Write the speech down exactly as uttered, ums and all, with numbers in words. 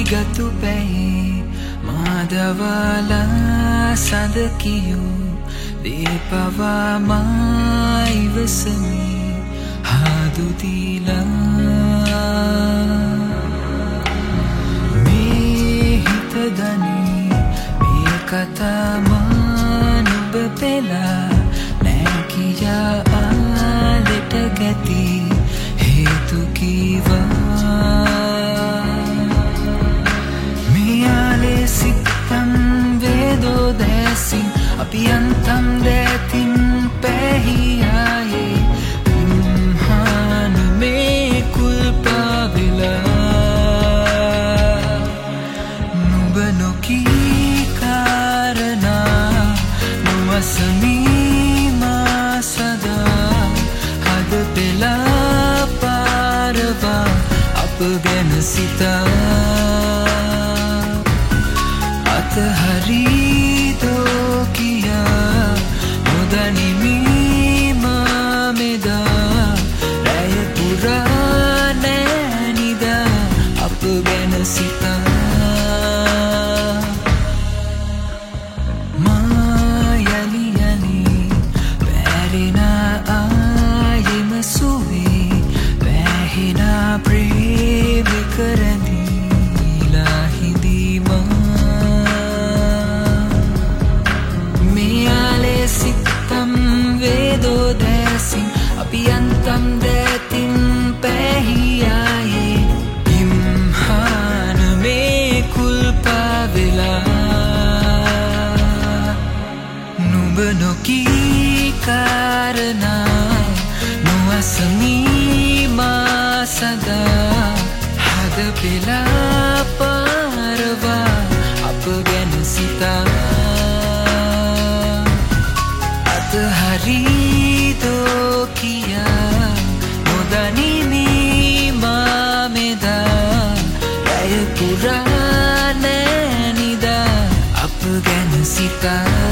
ගතු පැයි මාදවාලා සඳ කියූ දීපවා මා ඉවසමි හාදුදීලා මේ හිත දනී මේ කතා මා නුඹ පෙලා නෑ කියා ආලෙට ගැති හේතු කීවා මියාලේ සිත්තම් වේදෝ දැසින් අපි අන්තම් දැතින් පැහියායේ ඉම්හාන මේ කුල්පාවෙලා නුඹ නොකී කාරණා නුවසමී මා සදා හද පෙලා පාරවා අප ගැන සිතා අතහරිදෝ කියා නොදනිමී මා මෙදා රැය පුරා නෑනිදා අප ගැන සිතා මා යලි යලි වැරෙනා ආයෙම සුවේ වැහෙනා ප්‍රේමික රැඳීලා හිඳීමා සිත්තම් වේදෝ දැසින් අපි අන්තම් දැතින් පැහියායේ ඉම්හාන මේ කුල්පාවෙලා නුඹ නොකී කාරණා නොවසමී මා සදා හද පෙලා පාරවා අප ගැන සිතා හරිදෝ කියා නොදනිමී මා මෙදා රැය පුරා නෑනිදා අප ගැන සිතා